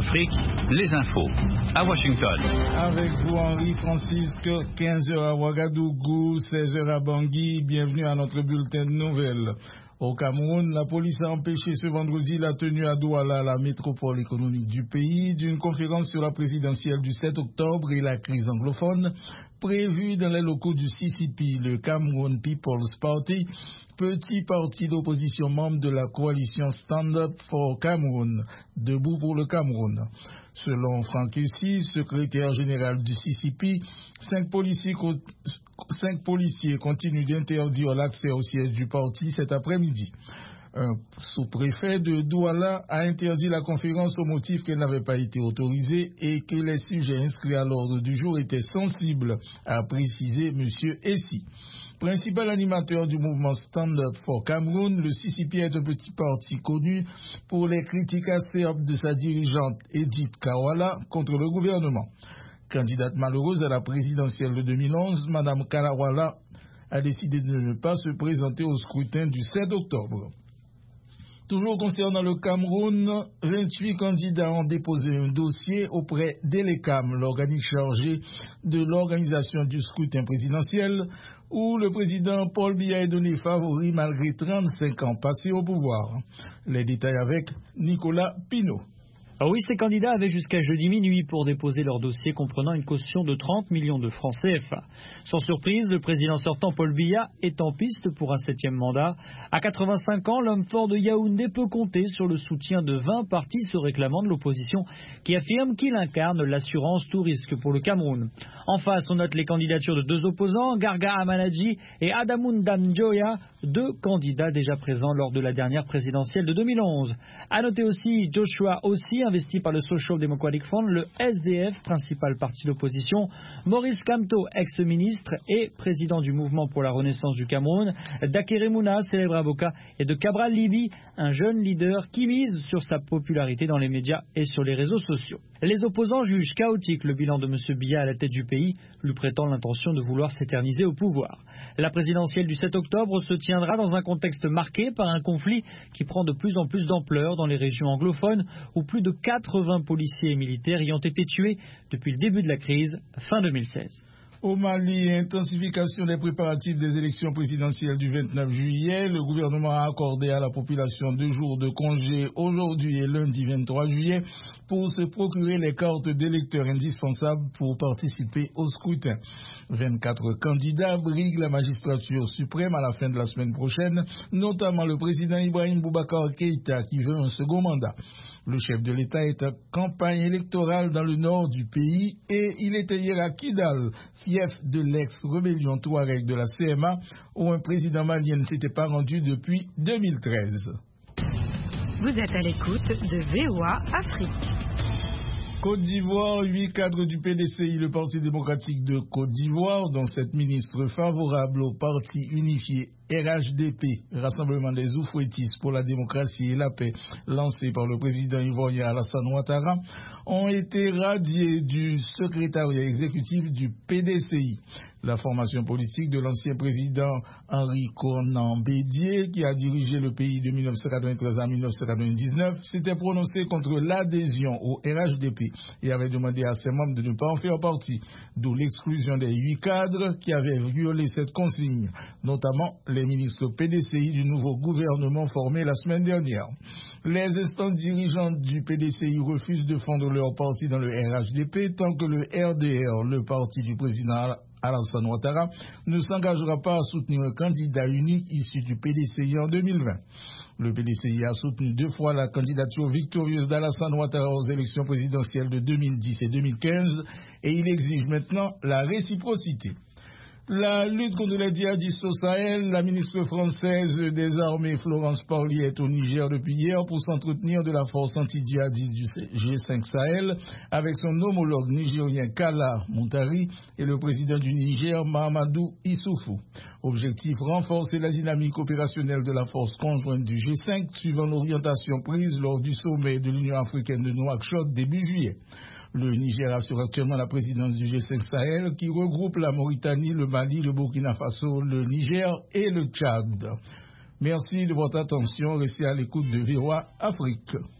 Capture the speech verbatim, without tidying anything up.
Afrique, les infos à Washington. Avec vous Henri Francisque, quinze heures à Ouagadougou, seize heures à Bangui. Bienvenue à notre bulletin de nouvelles. Au Cameroun, la police a empêché ce vendredi la tenue à Douala, la métropole économique du pays, d'une conférence sur la présidentielle du sept octobre et la crise anglophone, prévue dans les locaux du C C P, le Cameroun People's Party, petit parti d'opposition membre de la coalition Stand Up for Cameroun, debout pour le Cameroun. Selon Franck Essi, secrétaire général du C C P, cinq policiers, cinq policiers continuent d'interdire l'accès au siège du parti cet après-midi. Un sous-préfet de Douala a interdit la conférence au motif qu'elle n'avait pas été autorisée et que les sujets inscrits à l'ordre du jour étaient sensibles, a précisé M. Essi. Principal animateur du mouvement Stand Up for Cameroun, le C C P est un petit parti connu pour les critiques acerbes de sa dirigeante Edith Kawala contre le gouvernement. Candidate malheureuse à la présidentielle de deux mille onze, Mme Kawala a décidé de ne pas se présenter au scrutin du sept octobre. Toujours concernant le Cameroun, vingt-huit candidats ont déposé un dossier auprès d'Elecam, l'organisme chargé de l'organisation du scrutin présidentiel, où le président Paul Biya est donné favori malgré trente-cinq ans passés au pouvoir. Les détails avec Nicolas Pinault. Ah oui, ces candidats avaient jusqu'à jeudi minuit pour déposer leur dossier comprenant une caution de trente millions de francs C F A. Sans surprise, le président sortant Paul Biya est en piste pour un septième mandat. À quatre-vingt-cinq ans, l'homme fort de Yaoundé peut compter sur le soutien de vingt partis se réclamant de l'opposition qui affirment qu'il incarne l'assurance tout risque pour le Cameroun. En face, on note les candidatures de deux opposants, Garga Amanadji et Adamoun Damjoya, deux candidats déjà présents lors de la dernière présidentielle de deux mille onze. À noter aussi Joshua Ossi, investi par le Social Democratic Front, le S D F, principal parti d'opposition, Maurice Kamto, ex-ministre et président du mouvement pour la renaissance du Cameroun, Dakere Mouna, célèbre avocat, et de Cabral Libi, un jeune leader qui mise sur sa popularité dans les médias et sur les réseaux sociaux. Les opposants jugent chaotique le bilan de M. Biya à la tête du pays, lui prêtant l'intention de vouloir s'éterniser au pouvoir. La présidentielle du sept octobre se tiendra dans un contexte marqué par un conflit qui prend de plus en plus d'ampleur dans les régions anglophones, où plus de quatre-vingts policiers et militaires y ont été tués depuis le début de la crise, fin deux mille seize. Au Mali, intensification des préparatifs des élections présidentielles du vingt-neuf juillet. Le gouvernement a accordé à la population deux jours de congé aujourd'hui et lundi vingt-trois juillet pour se procurer les cartes d'électeurs indispensables pour participer au scrutin. vingt-quatre candidats briguent la magistrature suprême à la fin de la semaine prochaine, notamment le président Ibrahim Boubacar Keïta qui veut un second mandat. Le chef de l'État est en campagne électorale dans le nord du pays et il était hier à Kidal, fief de l'ex-rébellion Touareg de la C M A, où un président malien ne s'était pas rendu depuis deux mille treize. Vous êtes à l'écoute de V O A Afrique. Côte d'Ivoire, huit cadres du P D C I, le Parti démocratique de Côte d'Ivoire, dont sept ministres favorables au parti unifié R H D P, Rassemblement des Oufouettis pour la démocratie et la paix, lancé par le président ivoirien Alassane Ouattara, ont été radiés du secrétariat exécutif du P D C I. La formation politique de l'ancien président Henri Konan Bédié, qui a dirigé le pays de mille neuf cent quatre-vingt-treize à mille neuf cent quatre-vingt-dix-neuf, s'était prononcé contre l'adhésion au R H D P et avait demandé à ses membres de ne pas en faire partie, d'où l'exclusion des huit cadres qui avaient violé cette consigne, notamment les ministres P D C I du nouveau gouvernement formé la semaine dernière. Les instances dirigeantes du P D C I refusent de fondre leur parti dans le R H D P tant que le R D R, le parti du président Alassane Ouattara, ne s'engagera pas à soutenir un candidat unique issu du P D C I en deux mille vingt. Le P D C I a soutenu deux fois la candidature victorieuse d'Alassane Ouattara aux élections présidentielles de deux mille dix et deux mille quinze et il exige maintenant la réciprocité. La lutte contre les djihadistes au Sahel, la ministre française des armées Florence Parly est au Niger depuis hier pour s'entretenir de la force anti-djihadiste du G cinq Sahel avec son homologue nigérien Kala Moutari et le président du Niger Mahamadou Issoufou. Objectif, renforcer la dynamique opérationnelle de la force conjointe du G cinq suivant l'orientation prise lors du sommet de l'Union africaine de Nouakchott début juillet. Le Niger assure actuellement la présidence du G cinq Sahel qui regroupe la Mauritanie, le Mali, le Burkina Faso, le Niger et le Tchad. Merci de votre attention. Restez à l'écoute de V O A Afrique.